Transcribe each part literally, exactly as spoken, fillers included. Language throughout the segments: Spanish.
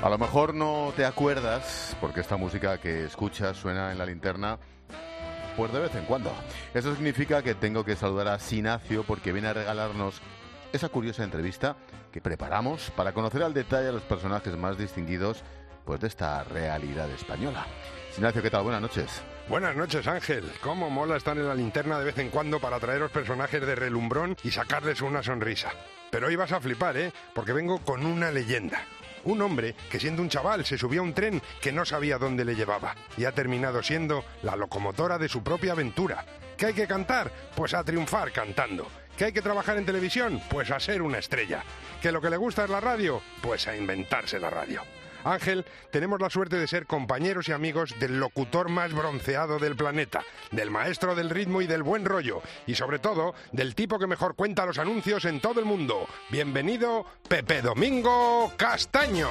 A lo mejor no te acuerdas, porque esta música que escuchas suena en la linterna, pues de vez en cuando. Eso significa que tengo que saludar a Sinacio porque viene a regalarnos esa curiosa entrevista que preparamos para conocer al detalle a los personajes más distinguidos pues de esta realidad española. Sinacio, ¿qué tal? Buenas noches. Buenas noches, Ángel. Cómo mola estar en la linterna de vez en cuando para traeros personajes de relumbrón y sacarles una sonrisa. Pero hoy vas a flipar, ¿eh? Porque vengo con una leyenda. Un hombre que siendo un chaval se subió a un tren que no sabía dónde le llevaba y ha terminado siendo la locomotora de su propia aventura. ¿Qué hay que cantar? Pues a triunfar cantando. ¿Que hay que trabajar en televisión? Pues a ser una estrella. ¿Que lo que le gusta es la radio? Pues a inventarse la radio. Ángel, tenemos la suerte de ser compañeros y amigos del locutor más bronceado del planeta, del maestro del ritmo y del buen rollo, y sobre todo, del tipo que mejor cuenta los anuncios en todo el mundo. Bienvenido, Pepe Domingo Castaño.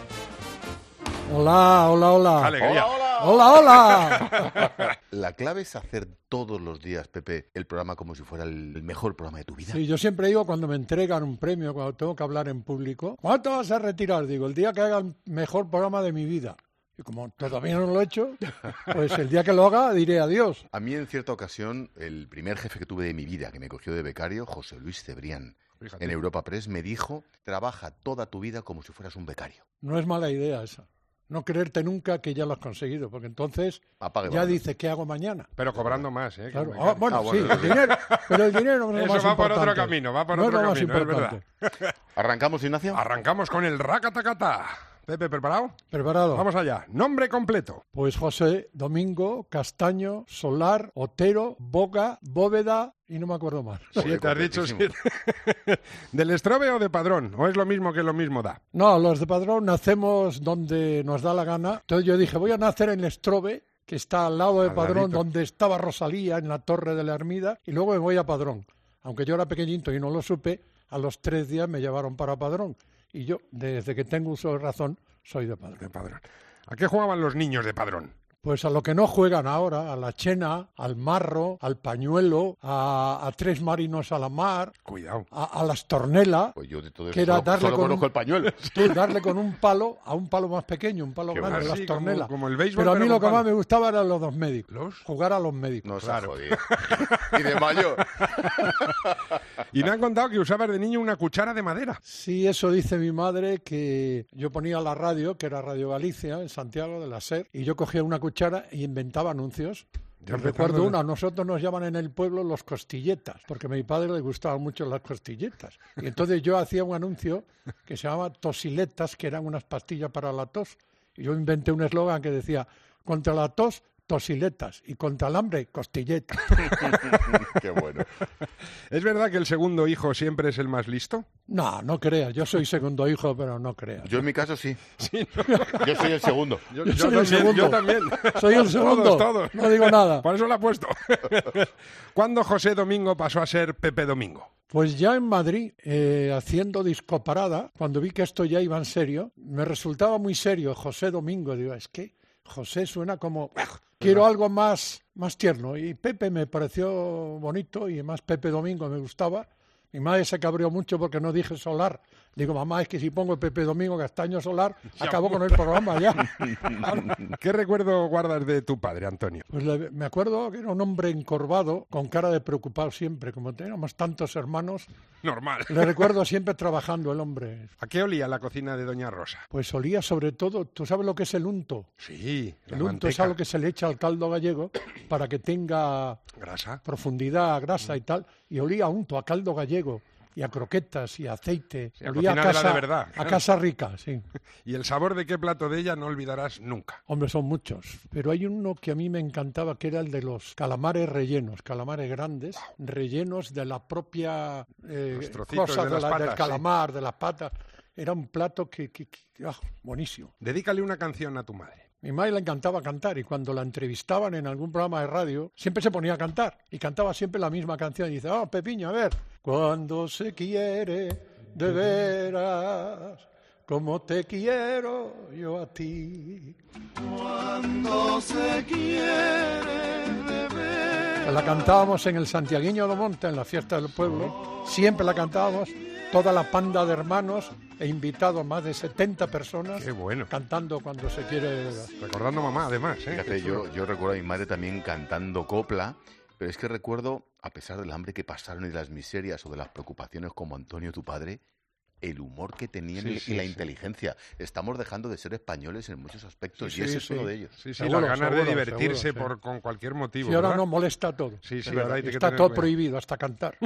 Hola, hola, hola. Alegría. Hola, Hola, hola. La clave es hacer todos los días, Pepe, el programa como si fuera el mejor programa de tu vida. Sí, yo siempre digo cuando me entregan un premio, cuando tengo que hablar en público, ¿cuánto vas a retirar? Digo, el día que haga el mejor programa de mi vida. Y como todavía no lo he hecho, pues el día que lo haga diré adiós. A mí en cierta ocasión, el primer jefe que tuve de mi vida, que me cogió de becario, José Luis Cebrián, Fíjate. en Europa Press, me dijo, trabaja toda tu vida como si fueras un becario. No es mala idea esa. No creerte nunca que ya lo has conseguido, porque entonces Apague, ya vale. dices, ¿qué hago mañana? Pero cobrando más, ¿eh? Claro. Que- Ah, bueno, Ah, bueno. sí, el dinero, pero el dinero no es lo Eso más va por otro importante. camino, va por No es otro lo más camino, es importante. ¿Arrancamos, Ignacio? Arrancamos con el racatacata. Pepe, ¿preparado? ¿Preparado? Vamos allá. Nombre completo. Pues José Domingo Castaño Solar Otero Boca Bóveda y no me acuerdo más. Joder, Siete, has dicho completísimo. siete. ¿Del Estrobe o de Padrón? ¿O es lo mismo que lo mismo da? No, los de Padrón nacemos donde nos da la gana. Entonces yo dije, voy a nacer en Estrobe, que está al lado de Al Padrón, ladito. donde estaba Rosalía, en la Torre de la Ermida, y luego me voy a Padrón. Aunque yo era pequeñito y no lo supe, a los tres días me llevaron para Padrón. Y yo, desde que tengo uso de razón, soy de Padrón. De Padrón. ¿A qué jugaban los niños de Padrón? Pues a lo que no juegan ahora, a la chena, al marro, al pañuelo, a, a tres marinos a la mar, Cuidado. a, a las tornelas, Pues yo de todo eso que era solo, darle solo con conozco un- el pañuelo. tú darle con un palo a un palo más pequeño, un palo Qué grande, bueno. las Así, como- tornelas. como el béisbol, pero a mí pero lo con que más palo. me gustaba eran los dos médicos, ¿Los? jugar a los médicos. No se Claro. ha jodido. Y de mayor. Y me han contado que usabas de niño una cuchara de madera. Sí, eso dice mi madre, que yo ponía la radio, que era Radio Galicia, en Santiago de la SER, y yo cogía una cuchara y inventaba anuncios. Yo Recuerdo recuerdo- una, a nosotros nos llaman en el pueblo los costilletas, porque a mi padre le gustaban mucho las costilletas. Y entonces yo hacía un anuncio que se llamaba Tosiletas, que eran unas pastillas para la tos. Y yo inventé un eslogan que decía, contra la tos, tosiletas, y contra el hambre, costilletas. Qué bueno. ¿Es verdad que el segundo hijo siempre es el más listo? No, no creas, yo soy segundo hijo, pero no creas. Yo en mi caso sí. Sí, Yo soy el segundo. Yo, Yo yo soy el también, segundo. yo también. Soy el segundo, Todos, todos. no digo nada. Por eso lo he puesto. ¿Cuándo José Domingo pasó a ser Pepe Domingo? Pues ya en Madrid, eh, haciendo discoparada, cuando vi que esto ya iba en serio, me resultaba muy serio José Domingo. Digo, es que José suena como... Quiero algo más, más tierno. Y Pepe me pareció bonito y además Pepe Domingo me gustaba. Mi madre se cabreó mucho porque no dije Solar. Digo, mamá, es que si pongo Pepe Domingo Castaño Solar, acabo con el programa ya. ¿Qué recuerdo guardas de tu padre, Antonio? Pues le- me acuerdo que era un hombre encorvado, con cara de preocupado siempre. Como teníamos tantos hermanos, Normal. le recuerdo siempre trabajando el hombre. ¿A qué olía la cocina de Doña Rosa? Pues olía sobre todo, ¿tú sabes lo que es el unto? Sí, la El unto es manteca. algo que se le echa al caldo gallego para que tenga Grasa. profundidad, grasa y tal. Y olía a unto, a caldo gallego, y a croquetas, y a aceite. Sí, a olía cocina de la de verdad, a claro. casa rica, sí. Y el sabor de qué plato de ella no olvidarás nunca. Hombre, son muchos. Pero hay uno que a mí me encantaba, que era el de los calamares rellenos, calamares grandes, rellenos de la propia eh, Los trocitos cosa de de las la- patas, del sí. calamar, de las patas. Era un plato que, que- que- ah, buenísimo. Dedícale una canción a tu madre. Mi madre le encantaba cantar y cuando la entrevistaban en algún programa de radio, siempre se ponía a cantar y cantaba siempre la misma canción. Y dice, ah, Pepiño, a ver, cuando se quiere de veras, como te quiero yo a ti. Cuando se quiere beber. La cantábamos en el Santiaguiño de Monte, en la fiesta del pueblo. Siempre la cantábamos, toda la panda de hermanos, he invitado a más de setenta personas. Qué bueno. Cantando cuando se quiere. Recordando a mamá, además, ¿eh? Fíjate, yo, yo recuerdo a mi madre también cantando copla, pero es que recuerdo, a pesar del hambre que pasaron y de las miserias o de las preocupaciones como Antonio, tu padre, el humor que tenían Sí, y, sí, y la sí. inteligencia. Estamos dejando de ser españoles en muchos aspectos Sí, y ese sí, es sí. uno de ellos. Sí, sí, Seguro, las ganas seguro, de divertirse seguro, sí. por, con cualquier motivo, Y ahora ¿verdad? no molesta todo. Sí, sí, Es verdad, ahora hay que está tener todo cuidado. prohibido, hasta cantar.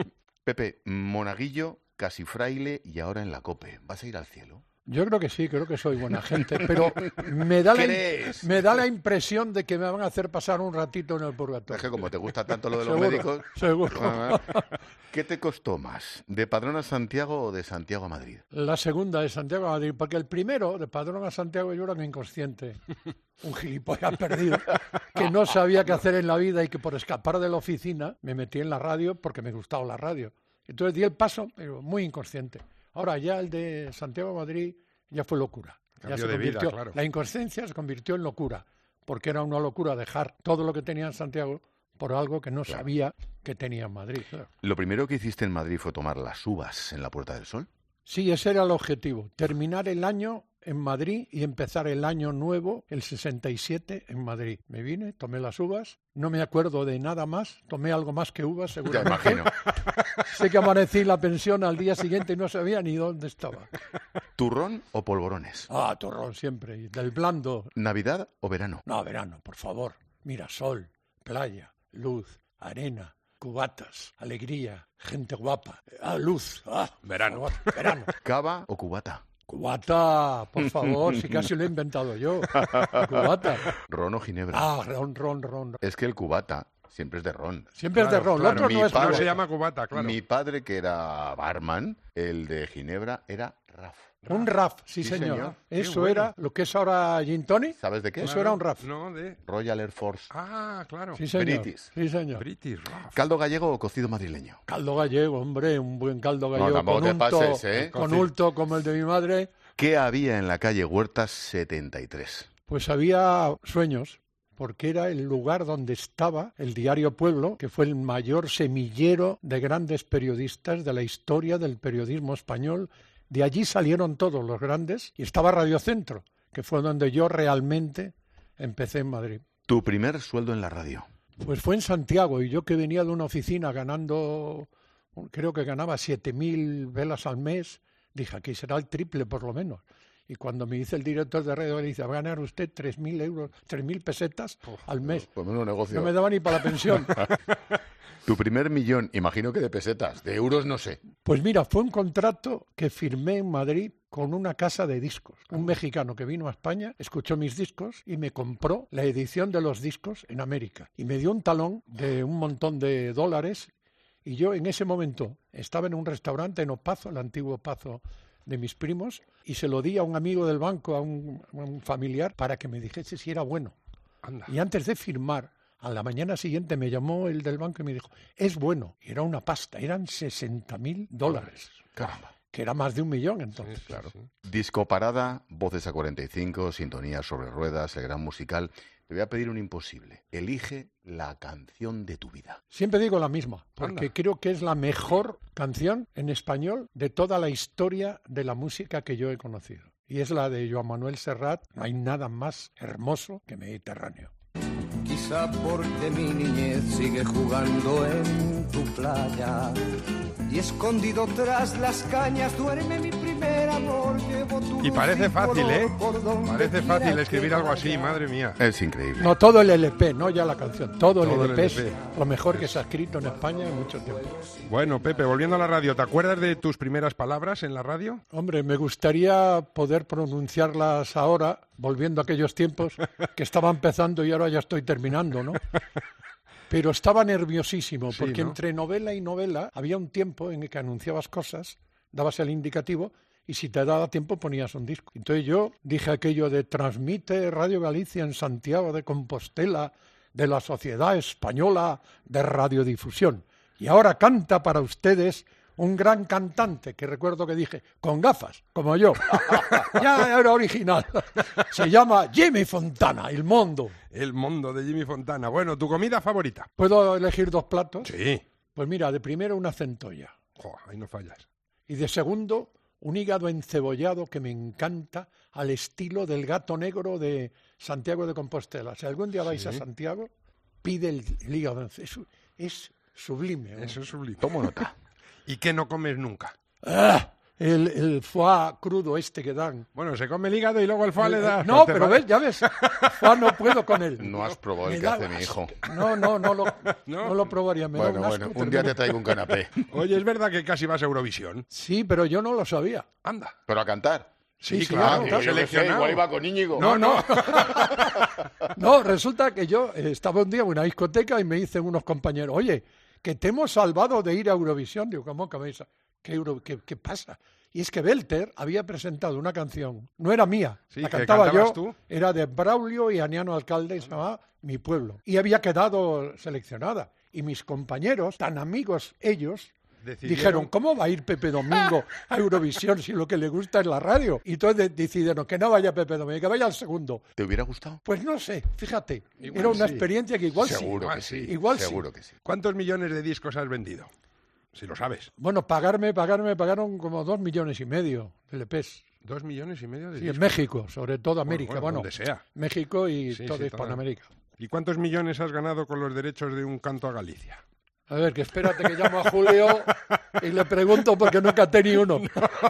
Pepe, monaguillo, casi fraile y ahora en la COPE. ¿Vas a ir al cielo? Yo creo que sí, creo que soy buena gente, pero me da, la, ¿Crees? me da la impresión de que me van a hacer pasar un ratito en el Es purgatorio. que como te gusta tanto lo de los Seguro, médicos... seguro. Ah, ¿qué te costó más? ¿De Padrón a Santiago o de Santiago a Madrid? La segunda de Santiago a Madrid, porque el primero, de Padrón a Santiago, yo era un inconsciente, un gilipollas perdido, que no sabía qué hacer en la vida y que por escapar de la oficina me metí en la radio porque me gustaba la radio. Entonces di el paso, pero muy inconsciente. Ahora ya el de Santiago a Madrid ya fue locura. Ya Cambio se de vida, convirtió, claro. La inconsciencia se convirtió en locura, porque era una locura dejar todo lo que tenía en Santiago por algo que no Claro. sabía que tenía en Madrid. Claro. ¿Lo primero que hiciste en Madrid fue tomar las uvas en la Puerta del Sol? Sí, ese era el objetivo, terminar el año en Madrid y empezar el año nuevo, el sesenta y siete, en Madrid. Me vine, tomé las uvas, no me acuerdo de nada más, tomé algo más que uvas, Ya seguramente. imagino. Sé que amanecí en la pensión al día siguiente y no sabía ni dónde estaba. ¿Turrón o polvorones? Ah, torrón siempre, y del blando. ¿Navidad o verano? No, verano, por favor. Mira, sol, playa, luz, arena, cubatas, alegría, gente guapa. Ah, luz, ah, Verano. por favor, verano. ¿Cava o cubata? Cubata, por favor, si casi lo he inventado yo. Cubata. ¿Ron o ginebra? Ah, ron, ron, ron. Es que el cubata siempre es de ron. Siempre es de Claro, ron, claro. lo otro Mi no es padre- No ron. se llama cubata, claro. Mi padre, que era barman, el de ginebra era Raf. Un raf, sí, Sí, señor. señor. Qué Eso bueno. era lo que es ahora gin tonic. ¿Sabes de qué? Eso era un raf. No, de... Royal Air Force. Ah, claro. Sí, señor. British. Sí, señor. British Raf. ¿Caldo gallego o cocido madrileño? Caldo gallego, hombre, un buen caldo gallego tampoco con te unto, pases, ¿eh? con unto como el de mi madre. ¿Qué había en la calle Huertas setenta y tres? Pues había sueños, porque era el lugar donde estaba el diario Pueblo, que fue el mayor semillero de grandes periodistas de la historia del periodismo español. De allí salieron todos los grandes y estaba Radio Centro, que fue donde yo realmente empecé en Madrid. ¿Tu primer sueldo en la radio? Pues fue en Santiago y yo que venía de una oficina ganando, creo que ganaba siete mil velas al mes, dije aquí será el triple por lo menos. Y cuando me dice el director de radio, le dice, va a ganar usted tres mil euros, tres mil pesetas al mes. Pues menudo negocio. No me daba ni para la pensión. Tu primer millón, imagino que de pesetas, de euros no sé. Pues mira, fue un contrato que firmé en Madrid con una casa de discos. Un mexicano que vino a España, escuchó mis discos y me compró la edición de los discos en América. Y me dio un talón de un montón de dólares y yo en ese momento estaba en un restaurante en Opazo, el antiguo Opazo de mis primos, y se lo di a un amigo del banco, a un, a un familiar, para que me dijese si era bueno. Anda. Y antes de firmar, a la mañana siguiente me llamó el del banco y me dijo, es bueno. Y era una pasta, eran sesenta mil dólares, Caramba. que era más de un millón entonces. Sí, claro. Sí. Disco Parada, Voces a cuarenta y cinco, Sintonía sobre Ruedas, el gran musical. Te voy a pedir un imposible. Elige la canción de tu vida. Siempre digo la misma, porque Anda. creo que es la mejor canción en español de toda la historia de la música que yo he conocido. Y es la de Joan Manuel Serrat. No hay nada más hermoso que Mediterráneo. Quizá porque mi niñez sigue jugando en tu playa y escondido tras las cañas duerme mi primer amor. Llevo tu Y parece luz fácil, color ¿eh? por donde Parece quiera fácil que escribir algo así, vaya. madre mía. Es increíble. No todo el L P, no ya la canción, todo, Todo el el L P es L P. lo mejor que se ha escrito en España en mucho tiempo. Bueno, Pepe, volviendo a la radio, ¿te acuerdas de tus primeras palabras en la radio? Hombre, me gustaría poder pronunciarlas ahora, volviendo a aquellos tiempos que estaba empezando y ahora ya estoy terminando, ¿no? Pero estaba nerviosísimo, Sí, porque ¿no? entre novela y novela había un tiempo en el que anunciabas cosas, dabas el indicativo y si te daba tiempo ponías un disco. Entonces yo dije aquello de transmite Radio Galicia en Santiago de Compostela de la Sociedad Española de Radiodifusión. Y ahora canta para ustedes un gran cantante, que recuerdo que dije, con gafas, como yo. Ya era original. Se llama Jimmy Fontana, El Mondo. El mundo de Jimmy Fontana. Bueno, ¿tu comida favorita? ¿Puedo elegir dos platos? Sí. Pues mira, de primero una centolla Jo, ahí no fallas. y de segundo un hígado encebollado que me encanta al estilo del gato negro de Santiago de Compostela. Si algún día vais sí. a Santiago, pide el, el hígado encebollado. Es sublime. ¿No? Eso es sublime. Tomo nota. ¿Y qué no comes nunca? ¡Ah! El, el foie crudo este que dan. Bueno, se come el hígado y luego el foie el, le da... No, pero ves, ya ves, foie no puedo con él. No has probado el que hace mi hijo. No, no, no lo, ¿No? no lo probaría. Me bueno, da un, bueno, un día te traigo un canapé. Oye, ¿es verdad que casi vas a Eurovisión? Sí, pero yo no lo sabía. Anda. ¿Pero a cantar? Sí, sí, claro. claro. Yo sé, igual iba con Íñigo. No, no. No, resulta que yo estaba un día en una discoteca y me dicen unos compañeros, oye, que te hemos salvado de ir a Eurovisión. Digo, ¿cómo que me dice? ¿Qué, Euro, qué, ¿Qué pasa? Y es que Belter había presentado una canción, no era mía, sí, la cantaba yo, tú. Era de Braulio y Aniano Alcalde y se llamaba Mi Pueblo. Y había quedado seleccionada. Y mis compañeros, tan amigos ellos, decidieron... dijeron, ¿cómo va a ir Pepe Domingo a Eurovisión si lo que le gusta es la radio? Y entonces decidieron que no vaya Pepe Domingo, que vaya al segundo. ¿Te hubiera gustado? Pues no sé, fíjate, igual era una sí. experiencia que igual seguro sí. Que sí. Igual seguro sí. que sí. ¿Cuántos millones de discos has vendido? Si lo sabes. Bueno, pagarme, pagarme, pagaron como dos millones y medio de L Pes. Dos millones y medio de Sí, discos. en México, sobre todo América. Bueno, bueno, bueno donde sea. México y sí, toda sí, Hispanoamérica. Toda. ¿Y cuántos millones has ganado con los derechos de Un canto a Galicia? A ver, que espérate que llamo a Julio y le pregunto porque nunca he tenido uno.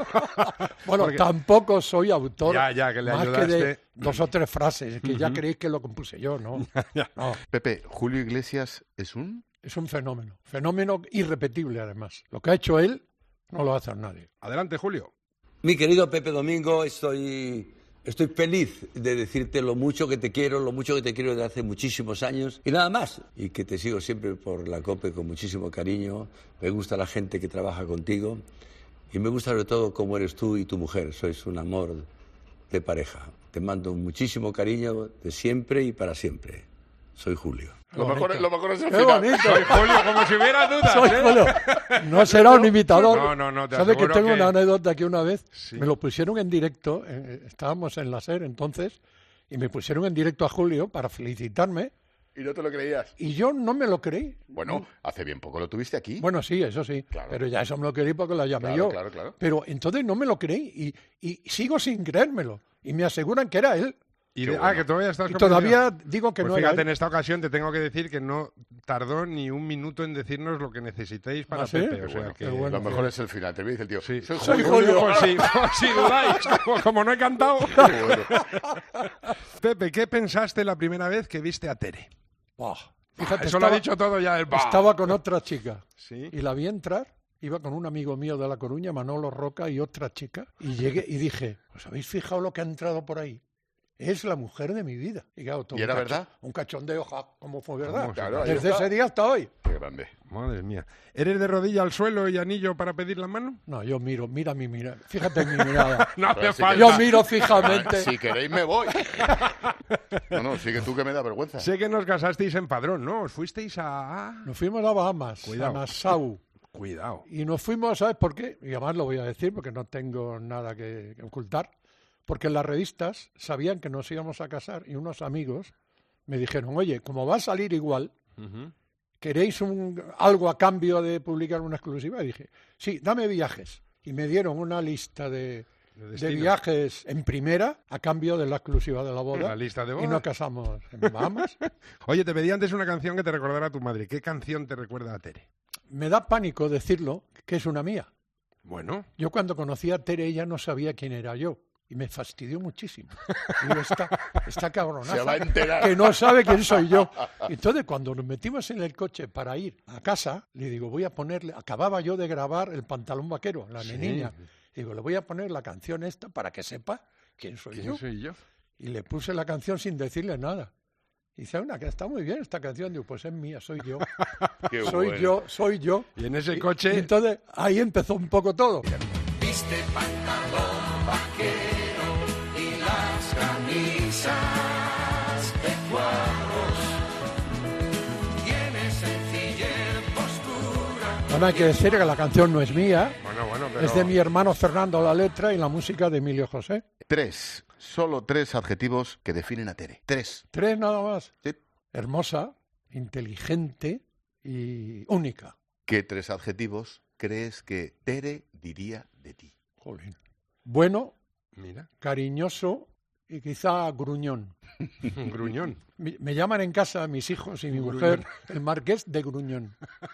Bueno, porque... tampoco soy autor ya, ya, que le más ayudaste. que de dos o tres frases, que uh-huh. ya creéis que lo compuse yo, ¿no? no. Pepe, ¿Julio Iglesias es un...? Es un fenómeno, fenómeno irrepetible además. Lo que ha hecho él no lo va a hacer nadie. Adelante, Julio. Mi querido Pepe Domingo, estoy... Estoy feliz de decirte lo mucho que te quiero, lo mucho que te quiero desde hace muchísimos años y nada más. Y que te sigo siempre por la COPE con muchísimo cariño. Me gusta la gente que trabaja contigo y me gusta sobre todo cómo eres tú y tu mujer. Sois un amor de pareja. Te mando muchísimo cariño de siempre y para siempre. Soy Julio. Lo mejor, lo mejor es el ¡Qué final. bonito! Soy Julio, como si hubiera dudas. Soy ¿eh? Julio. No será un imitador. No, no, no. Te ¿Sabe que tengo que... una anécdota que una vez sí. me lo pusieron en directo? Eh, estábamos en la SER entonces y me pusieron en directo a Julio para felicitarme. ¿Y no te lo creías? Y yo no me lo creí. Bueno, hace bien poco lo tuviste aquí. Bueno, sí, eso sí. Claro. Pero ya eso me lo creí porque lo llamé claro, yo. Claro, claro. Pero entonces no me lo creí y, y sigo sin creérmelo. Y me aseguran que era él. Y de, bueno. Ah, que todavía estás y todavía digo que pues no fíjate, era él. En esta ocasión te tengo que decir que no tardó ni un minuto en decirnos lo que necesitéis para ¿Ah, sí? Pepe. O Qué sea bueno, que bueno, lo mejor sí. es el final. Te dice el tío. Sí. Soy, Soy Julio. Julio. Pues sí, pues si dudáis, como, como no he cantado. Bueno. Pepe, ¿qué pensaste la primera vez que viste a Tere? Oh, fíjate, Eso estaba, lo ha dicho todo ya el bah. Estaba con otra chica. ¿Sí? Y la vi entrar. Iba con un amigo mío de La Coruña, Manolo Roca, y otra chica. Y llegué y dije, ¿os habéis fijado lo que ha entrado por ahí? Es la mujer de mi vida. Y, claro, ¿Y era un verdad? Un cachondeo, ja, ¿cómo fue verdad? Claro, Desde ese día hasta hoy. Qué grande. Madre mía. ¿Eres de rodilla al suelo y anillo para pedir la mano? No, yo miro, mira mi mirada. Fíjate en mi mirada. No hace si falta. Yo miro fijamente. Si queréis me voy. No, no, sigue tú que me da vergüenza. Sé que nos casasteis en Padrón, ¿no? Os fuisteis a... Nos fuimos a Bahamas, Cuidado. a Nassau. Cuidado. Y nos fuimos, ¿sabes por qué? Y además lo voy a decir porque no tengo nada que, que ocultar. Porque en las revistas sabían que nos íbamos a casar y unos amigos me dijeron, oye, como va a salir igual, uh-huh. ¿queréis un, algo a cambio de publicar una exclusiva? Y dije, sí, dame viajes. Y me dieron una lista de, de, de viajes en primera a cambio de la exclusiva de la boda. La lista de boda. Y nos casamos en Bahamas. Oye, te pedí antes una canción que te recordara a tu madre. ¿Qué canción te recuerda a Tere? Me da pánico decirlo, que es una mía. Bueno. Yo cuando conocí a Tere, ella no sabía quién era yo. Y me fastidió muchísimo. Digo, esta, esta cabronaza Se va a enterar. que no sabe quién soy yo. Entonces, cuando nos metimos en el coche para ir a casa, le digo, voy a ponerle... Acababa yo de grabar El pantalón vaquero, la sí. niña. Digo, le voy a poner la canción esta para que sepa quién soy ¿Quién yo. soy yo? Y le puse la canción sin decirle nada. Y dice, una que está muy bien esta canción. Digo, pues es mía, soy yo. Qué soy bueno. yo, soy yo. Y en ese Y- coche... y entonces, ahí empezó un poco todo. Viste pantalón vaquero y las camisas de cuadros. Tiene sencillez, postura. Bueno, hay que decir que la canción no es mía. Bueno, bueno, pero... Es de mi hermano Fernando la letra y la música de Emilio José. Tres, solo tres adjetivos que definen a Tere. Tres. Tres nada más. Sí. Hermosa, inteligente y única. ¿Qué tres adjetivos crees que Tere diría de ti? Jolín. Bueno, Mira, cariñoso y quizá gruñón. gruñón. Me, me llaman en casa mis hijos y mi mujer el marqués de Gruñón.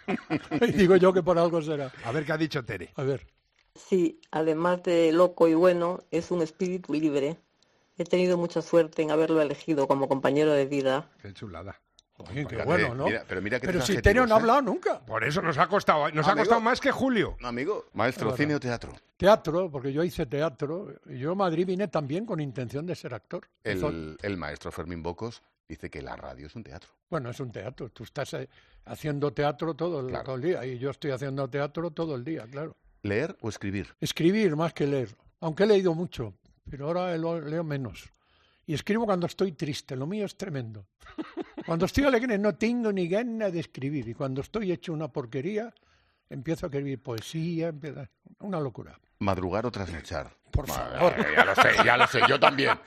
Y digo yo que por algo será. A ver qué ha dicho Tere. A ver. Sí, además de loco y bueno, es un espíritu libre. He tenido mucha suerte en haberlo elegido como compañero de vida. Qué chulada. Oye, qué Fíjate, bueno, ¿no? mira, pero mira que Pero tus si adjetivos, Tere no ha ¿eh? hablado nunca. Por eso nos ha costado, nos ha Amigo. costado más que Julio. No, amigo. Maestro, Es cine verdad. o teatro. Teatro, porque yo hice teatro. Y yo a Madrid vine también con intención de ser actor. Hizo- El, el maestro Fermín Bocos dice que la radio es un teatro. Bueno, es un teatro. Tú estás eh, haciendo teatro todo el, Claro. todo el día. Y yo estoy haciendo teatro todo el día, claro. ¿Leer o escribir? Escribir más que leer. Aunque he leído mucho, pero ahora lo- leo menos. Y escribo cuando estoy triste. Lo mío es tremendo. Cuando estoy alegre no tengo ni ganas de escribir. Y cuando estoy hecho una porquería, empiezo a escribir poesía. Empiezo... Una locura. ¿Madrugar o trasnochar? Por Madre, favor. Ya lo sé, ya lo sé, yo también.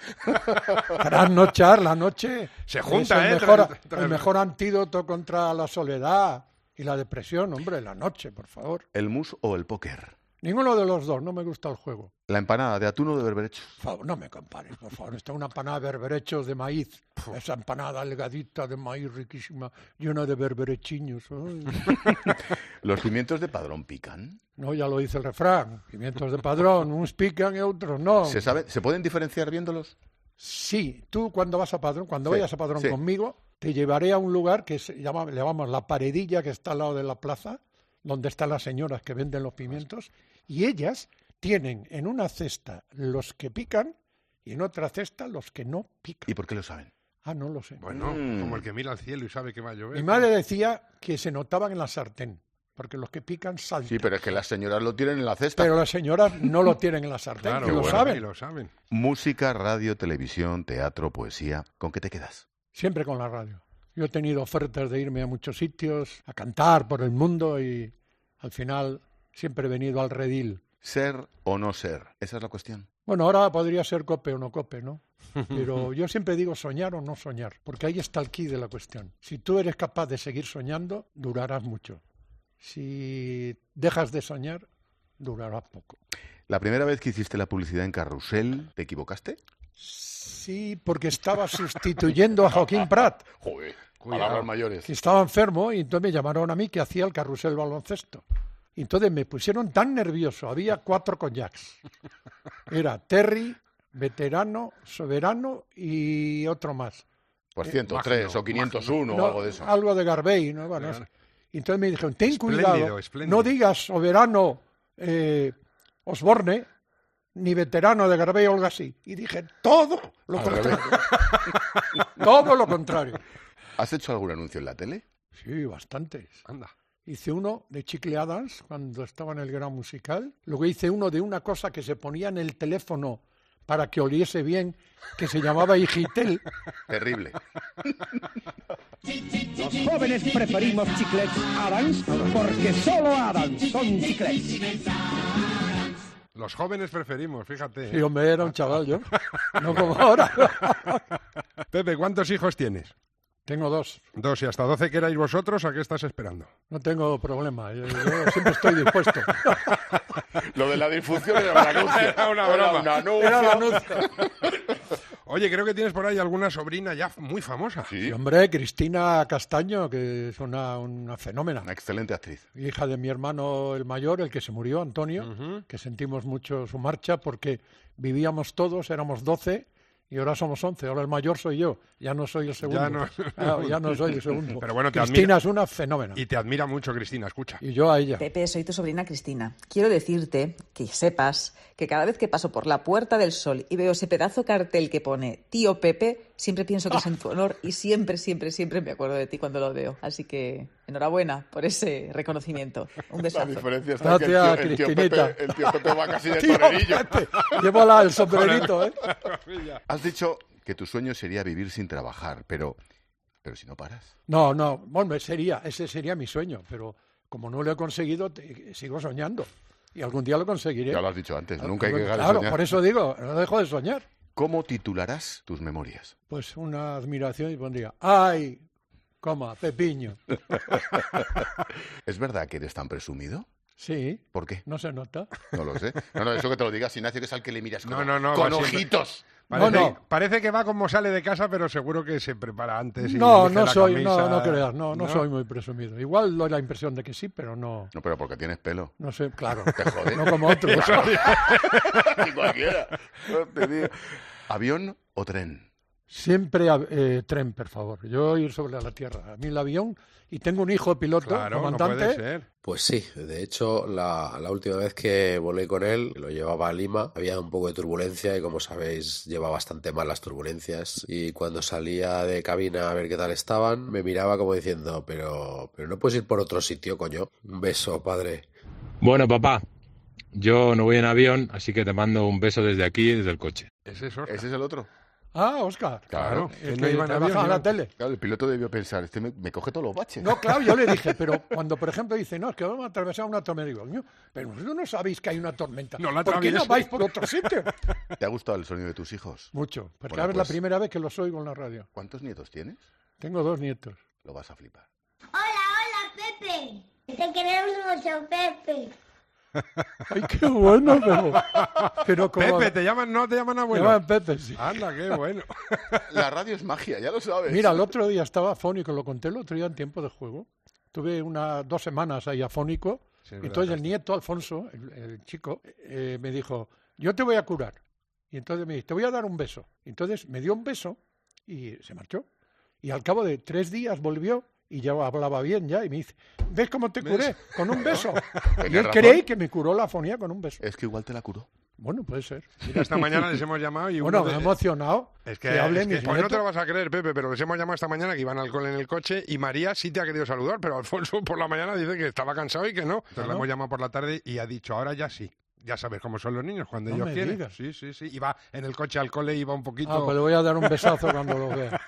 Trasnochar, la noche Se es junta, el ¿eh? mejor, Tras- tras- el mejor antídoto contra la soledad y la depresión, hombre, la noche, por favor. ¿El mus o el póker? Ninguno de los dos, no me gusta el juego. ¿La empanada de atún o de berberechos? Por favor, no me compares, por favor. Está una empanada de berberechos de maíz, esa empanada delgadita de maíz riquísima, llena de berberechiños. Ay. ¿Los pimientos de Padrón pican? No, ya lo dice el refrán. Pimientos de Padrón, unos pican y otros no. ¿Se sabe, ¿Se pueden diferenciar viéndolos? Sí, tú cuando vas a Padrón, cuando Sí, vayas a Padrón sí. conmigo, te llevaré a un lugar que se llama, le llamamos la paredilla, que está al lado de la plaza, donde están las señoras que venden los pimientos, y ellas tienen en una cesta los que pican y en otra cesta los que no pican. ¿Y por qué lo saben? Ah, no lo sé. Bueno, Mm. como el que mira al cielo y sabe que va a llover. Mi madre decía que se notaban en la sartén, porque los que pican saltan. Sí, pero es que las señoras lo tienen en la cesta. Pero las señoras no lo tienen en la sartén, Claro, y lo bueno, saben. y lo saben. Música, radio, televisión, teatro, poesía. ¿Con qué te quedas? Siempre con la radio. Yo he tenido ofertas de irme a muchos sitios, a cantar por el mundo y al final siempre he venido al redil. ¿Ser o no ser? Esa es la cuestión. Bueno, ahora podría ser cope o no cope, ¿no? Pero yo siempre digo soñar o no soñar, porque ahí está el quid de la cuestión. Si tú eres capaz de seguir soñando, durarás mucho. Si dejas de soñar, durará poco. ¿La primera vez que hiciste la publicidad en Carrusel, te equivocaste? Sí, porque estaba sustituyendo a Joaquín Prat, Joder, Cuidado. palabras mayores. que estaba enfermo, y entonces me llamaron a mí que hacía el carrusel baloncesto. Y entonces me pusieron tan nervioso, había cuatro coñacs. Era Terry, veterano, soberano y otro más. Pues ciento tres Magno, o quinientos uno No, o algo de eso. Algo de Garbey, ¿no? Bueno, Claro. eso. Y entonces me dijeron, ten Espléndido, cuidado, espléndido. no digas soberano eh, Osborne, ni veterano de Garbey o algo así. Y dije, todo lo contrario. Todo lo contrario. ¿Has hecho algún anuncio en la tele? Sí, bastantes. Anda. Hice uno de Chicle Adams cuando estaba en el Gran Musical. Luego hice uno de una cosa que se ponía en el teléfono para que oliese bien, que se llamaba Higitel. Terrible. Los jóvenes preferimos chiclets Adams porque solo Adams son chiclets. Los jóvenes preferimos, fíjate. Sí, hombre, era un chaval yo. No como ahora. Pepe, ¿cuántos hijos tienes? Tengo dos. Dos. ¿Y hasta doce que erais vosotros? ¿A qué estás esperando? No tengo problema. Yo, yo siempre estoy dispuesto. Lo de la disfunción era un anuncio. Era una broma. un anuncio. Era el anuncio. Oye, creo que tienes por ahí alguna sobrina ya muy famosa. Sí, Y, hombre, Cristina Castaño, que es una, una fenómena. una excelente actriz. Hija de mi hermano el mayor, el que se murió, Antonio, Ujú. que sentimos mucho su marcha porque vivíamos todos, éramos doce y ahora somos once. Ahora el mayor soy yo, ya no soy el segundo. Ya no- Ah, ya no soy el segundo. Pero bueno, te Cristina admira- es una fenómena. Y te admira mucho, Cristina, escucha. Y yo a ella. Pepe, soy tu sobrina Cristina. Quiero decirte que sepas que cada vez que paso por la Puerta del Sol y veo ese pedazo cartel que pone Tío Pepe, siempre pienso que es en tu honor y siempre, siempre, siempre me acuerdo de ti cuando lo veo. Así que enhorabuena por ese reconocimiento. Un La besazo. diferencia está en que el Gracias, tío, el tío Cristinita. Pepe, el tío Pepe va casi de Tío, torerillo. Pepe, llévala el sombrerito, ¿eh? Has dicho que tu sueño sería vivir sin trabajar, pero, pero si no paras. No, no, bueno, sería, ese sería mi sueño, pero como no lo he conseguido, te- sigo soñando. Y algún día lo conseguiré. Ya lo has dicho antes, nunca hay que dejar de Claro, soñar. por eso digo, no dejo de soñar. ¿Cómo titularás tus memorias? Pues una admiración y pondría, ¡ay! Coma, Pepiño. ¿Es verdad que eres tan presumido? Sí. ¿Por qué? No se nota. No lo sé. No, no, eso que te lo digas, Ignacio, que es al que le miras con, No, no, no, con va siempre. ojitos. Parece, No, no. parece que va como sale de casa, pero seguro que se prepara antes. Y No, elige no la soy, camisa. no, no creas, no, no, no soy muy presumido. Igual doy la impresión de que sí, pero no, No, pero porque tienes pelo. no sé, claro. Te jode. No como otros. Ni cualquiera. No te digo. ¿Avión o tren? Siempre eh, tren, por favor. Yo ir sobre la tierra. A mí el avión, y tengo un hijo piloto, Claro, no comandante. puede ser. Pues sí, de hecho, la, la última vez que volé con él, lo llevaba a Lima, había un poco de turbulencia y, como sabéis, lleva bastante mal las turbulencias. Y cuando salía de cabina a ver qué tal estaban, me miraba como diciendo, pero, pero no puedes ir por otro sitio, coño. Un beso, padre. Bueno, papá, yo no voy en avión, así que te mando un beso desde aquí, desde el coche. Ese es Oscar. ¿Ese es el otro? Ah, Oscar. Claro. El Que no que iba en trabaja avión, en la iba- tele. Claro, el piloto debió pensar, este me, me coge todos los baches. No, claro, yo le dije, pero cuando, por ejemplo, dice, no, es que vamos a atravesar una tormenta, digo, "Coño, pero vosotros no sabéis que hay una tormenta. No la ¿Por qué no atraviese. vais por otro sitio? ¿Te ha gustado el sonido de tus hijos? Mucho, porque Bueno, ahora es pues- la primera vez que los oigo en la radio. ¿Cuántos nietos tienes? Tengo dos nietos. Lo vas a flipar. Hola, hola, Pepe. Te queremos mucho, Pepe. Ay, qué bueno, pero... pero como, Pepe, ¿te llaman? No, te llaman me abuelo. llaman Pepe, sí. Anda, qué bueno. La radio es magia, ya lo sabes. Mira, el otro día estaba afónico, lo conté el otro día en tiempo de juego. Tuve unas dos semanas ahí afónico. Sí, es Y entonces verdad, el nieto, Alfonso, el, el chico, eh, me dijo, yo te voy a curar. Y entonces me dijo, te voy a dar un beso. Entonces me dio un beso y se marchó. Y al cabo de tres días volvió y ya hablaba bien ya. Y me dice, ¿ves cómo te curé? Con un beso. Y Tenía él razón. creí que me curó la afonía con un beso. Es que igual te la curó. Bueno, puede ser. Mira, esta mañana les hemos llamado y Bueno, uno me de- ha emocionado Es que, que, hable es que- mis pues no te lo nietos. vas a creer, Pepe, pero les hemos llamado esta mañana que iban al cole en el coche y María sí te ha querido saludar, pero Alfonso por la mañana dice que estaba cansado y que no. Entonces ¿Ah, le no? hemos llamado por la tarde y ha dicho, ahora ya sí. Ya sabes cómo son los niños cuando No ellos me quieren. digas. Sí, sí, sí. Y va en el coche al cole y va un poquito... Ah, pues le voy a dar un besazo cuando lo vea.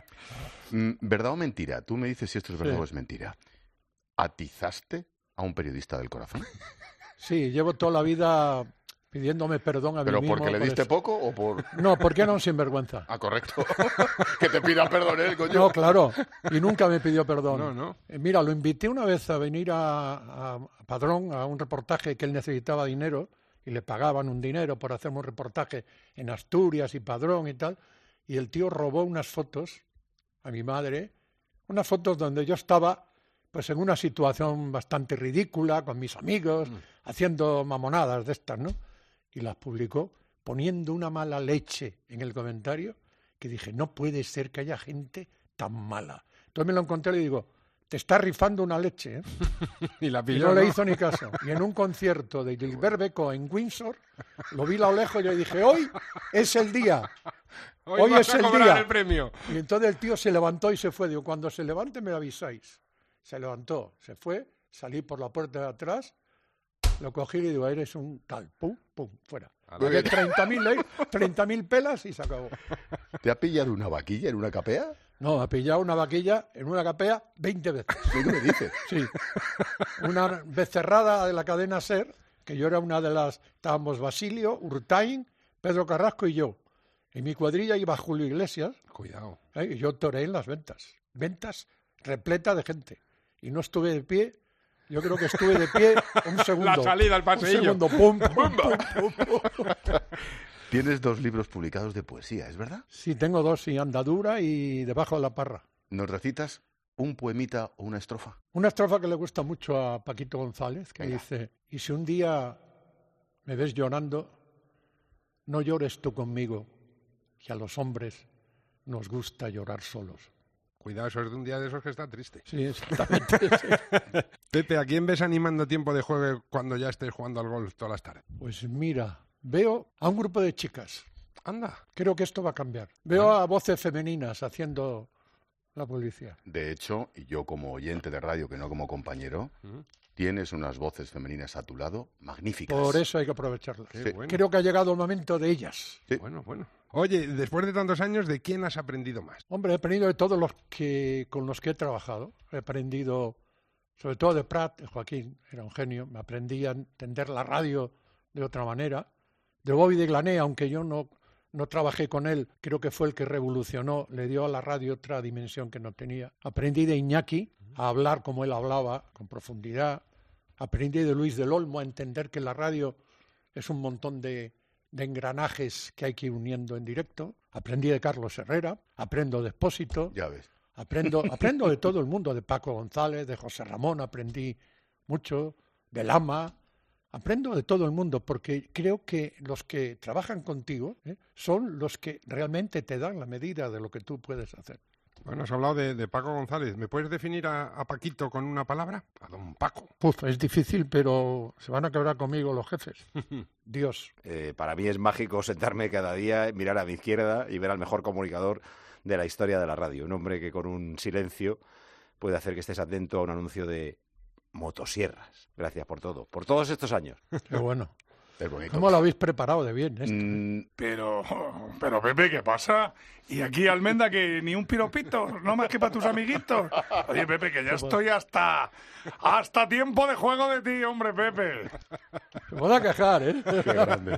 Mm, ¿Verdad o mentira? Tú me dices si esto es verdad Sí. o es mentira. ¿Atizaste a un periodista del corazón? Sí, llevo toda la vida pidiéndome perdón a mí ¿Pero mismo. porque le por diste eso. poco o por...? No, porque era un sinvergüenza. Ah, correcto. Que te pida perdón él, coño. No, claro, y nunca me pidió perdón. No, no. Eh, Mira, lo invité una vez a venir a, a- a Padrón a un reportaje que él necesitaba dinero y le pagaban un dinero por hacer un reportaje en Asturias y Padrón y tal, y el tío robó unas fotos a mi madre, unas fotos donde yo estaba pues en una situación bastante ridícula con mis amigos, haciendo mamonadas de estas, ¿no? Y las publicó poniendo una mala leche en el comentario que dije, no puede ser que haya gente tan mala. Entonces me lo encontré y le digo, te está rifando una leche, ¿eh? Y la Y pilló, no le ¿no? hizo ni caso. Y en un concierto de Gilbert Becot en Windsor, lo vi a lo lejos y le dije, hoy es el día. Hoy, Hoy vas es a el cobrar día. el premio. Y entonces el tío se levantó y se fue. Digo, cuando se levante me avisáis. Se levantó, se fue, salí por la puerta de atrás, lo cogí y le digo, eres un tal, pum, pum, fuera. Pagué treinta mil pelas y se acabó. ¿Te ha pillado una vaquilla en una capea? No, ha pillado una vaquilla en una capea veinte veces. ¿Qué me dices? Sí. Una becerrada de la cadena SER, que yo era una de las... Estábamos Basilio, Urtain, Pedro Carrasco y yo. En mi cuadrilla iba Julio Iglesias, Cuidado. ¿eh? Y yo toreé en las ventas. Ventas repleta de gente. Y no estuve de pie, yo creo que estuve de pie un segundo. La salida al paseillo. Un segundo, pum, pum, pum, pum, pum. Tienes dos libros publicados de poesía, ¿es verdad? Sí, tengo dos, sí, Andadura y Debajo de la Parra. ¿Nos recitas un poemita o una estrofa? Una estrofa que le gusta mucho a Paquito González, que Venga. dice, y si un día me ves llorando, no llores tú conmigo, que a los hombres nos gusta llorar solos. Cuidado, eso es de un día de esos que está triste. Sí, exactamente. Sí. Pepe, ¿a quién ves animando tiempo de juego cuando ya estés jugando al golf todas las tardes? Pues mira, veo a un grupo de chicas. Anda. Creo que esto va a cambiar. Veo a voces femeninas haciendo la publicidad. De hecho, y yo como oyente de radio, que no como compañero, Ujú. tienes unas voces femeninas a tu lado magníficas. Por eso hay que aprovecharlas. Qué Sí. bueno. Creo que ha llegado el momento de ellas. Sí. Bueno, bueno. Oye, después de tantos años, ¿de quién has aprendido más? Hombre, he aprendido de todos los que con los que he trabajado. He aprendido, sobre todo de Prat, de Joaquín, era un genio. Me aprendí a entender la radio de otra manera. De Bobby de Glané, aunque yo no, no trabajé con él, creo que fue el que revolucionó, le dio a la radio otra dimensión que no tenía. Aprendí de Iñaki a hablar como él hablaba, con profundidad, Aprendí de Luis del Olmo a entender que la radio es un montón de, de engranajes que hay que ir uniendo en directo. Aprendí de Carlos Herrera, aprendo de Expósito. Ya ves. Aprendo, aprendo de todo el mundo, de Paco González, de José Ramón, aprendí mucho, de Lama. Aprendo de todo el mundo porque creo que los que trabajan contigo ¿eh? son los que realmente te dan la medida de lo que tú puedes hacer. Bueno, has hablado de, de Paco González. ¿Me puedes definir a, a Paquito con una palabra? A don Paco. Uf, es difícil, pero se van a quebrar conmigo los jefes. Dios. Eh, para mí es mágico sentarme cada día, mirar a mi izquierda y ver al mejor comunicador de la historia de la radio. Un hombre que con un silencio puede hacer que estés atento a un anuncio de motosierras. Gracias por todo, por todos estos años. Qué bueno. Es bonito. ¿Cómo lo habéis preparado de bien esto? Mm, Pero, pero Pepe, ¿qué pasa? Y aquí Almenda que ni un piropito, no más que para tus amiguitos. Oye, Pepe, que ya estoy hasta hasta tiempo de juego de ti, hombre, Pepe. Se puede quejar, ¿eh? Qué grande.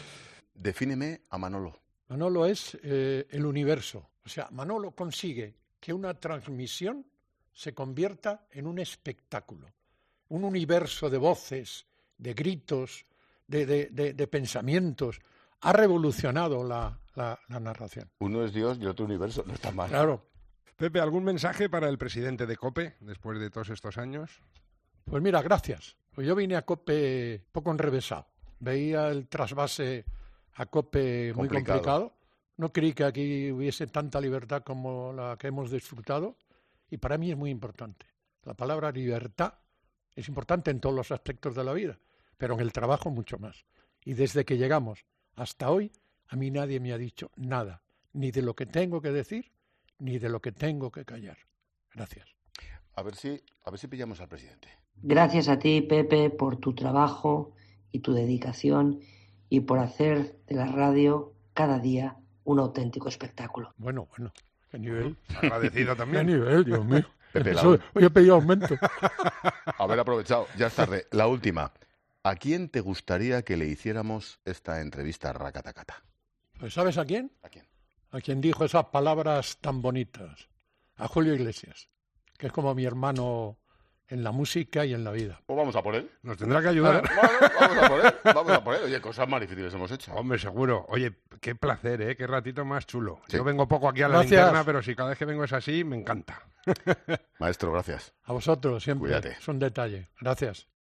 Defíneme a Manolo. Manolo es eh, el universo. O sea, Manolo consigue que una transmisión se convierta en un espectáculo. Un universo de voces, de gritos, de, de, de, de pensamientos. Ha revolucionado la, la, la narración. Uno es Dios y otro universo. No está mal. Claro. Pepe, ¿algún mensaje para el presidente de COPE después de todos estos años? Pues mira, gracias. Pues yo vine a COPE poco enrevesado. Veía el trasvase a COPE muy Complicado. complicado. No creí que aquí hubiese tanta libertad como la que hemos disfrutado. Y para mí es muy importante. La palabra libertad es importante en todos los aspectos de la vida, pero en el trabajo mucho más. Y desde que llegamos hasta hoy, a mí nadie me ha dicho nada, ni de lo que tengo que decir, ni de lo que tengo que callar. Gracias. A ver si, a ver si pillamos al presidente. Gracias a ti, Pepe, por tu trabajo y tu dedicación y por hacer de la radio cada día un auténtico espectáculo. Bueno, bueno, qué nivel. Agradecido Qué también. nivel, Dios mío. Pepe, la Eso, ul- hoy he pedido aumento. Haber aprovechado. Ya es tarde. La última. ¿A quién te gustaría que le hiciéramos esta entrevista racatacata? Pues ¿sabes a quién? ¿A quién? A quien dijo esas palabras tan bonitas. A Julio Iglesias, que es como mi hermano en la música y en la vida. Pues vamos a por él. Nos tendrá que ayudar. Bueno, vamos a por él. Vamos a por él. Oye, cosas más difíciles hemos hecho. Hombre, seguro. Oye, qué placer, ¿eh? Qué ratito más chulo. Sí. Yo vengo poco aquí a la Gracias. linterna, pero si cada vez que vengo es así, me encanta. Maestro, gracias. A vosotros siempre. Cuídate. Es un detalle. Gracias.